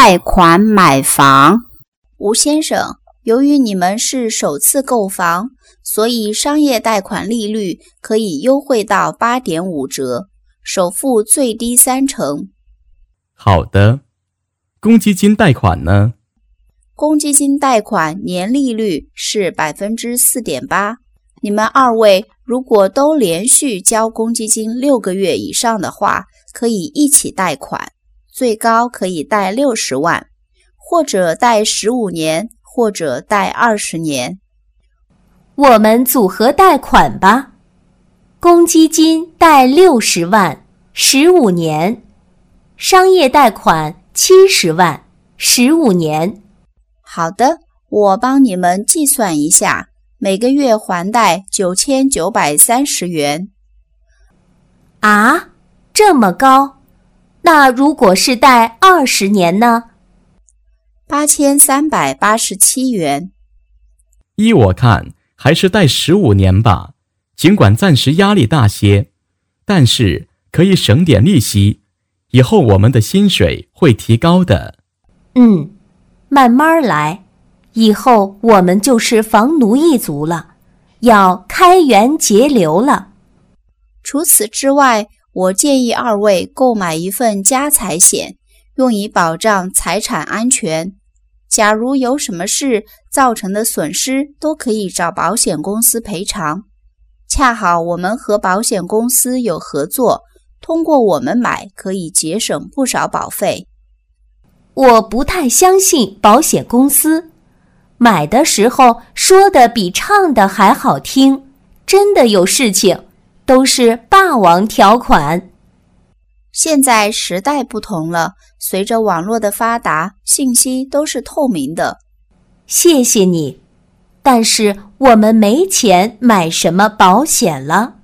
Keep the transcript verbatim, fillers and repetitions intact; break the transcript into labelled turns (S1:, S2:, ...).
S1: 贷款买房。
S2: 吴先生，由于你们是首次购房，所以商业贷款利率可以优惠到 八点五 折，首付最低三成。
S3: 好的。公积金贷款呢？
S2: 公积金贷款年利率是 百分之四点八， 你们二位如果都连续交公积金六个月以上的话，可以一起贷款，最高可以贷六十万，或者贷十五年，或者贷二十年。
S4: 我们组合贷款吧，公积金贷六十万，十五年，商业贷款七十万，十五年。
S2: 好的，我帮你们计算一下，每个月还贷九千九百三十元。
S4: 啊，这么高？那如果是贷二十年呢？
S2: 八千三百八十七元。
S3: 依我看，还是贷十五年吧，尽管暂时压力大些，但是可以省点利息，以后我们的薪水会提高的。
S4: 嗯，慢慢来，以后我们就是房奴一族了，要开源节流了。
S2: 除此之外，我建议二位购买一份家财险，用以保障财产安全。假如有什么事造成的损失，都可以找保险公司赔偿。恰好我们和保险公司有合作，通过我们买可以节省不少保费。
S4: 我不太相信保险公司，买的时候说的比唱的还好听，真的有事情都是霸王条款。
S2: 现在时代不同了，随着网络的发达，信息都是透明的。
S4: 谢谢你，但是我们没钱买什么保险了。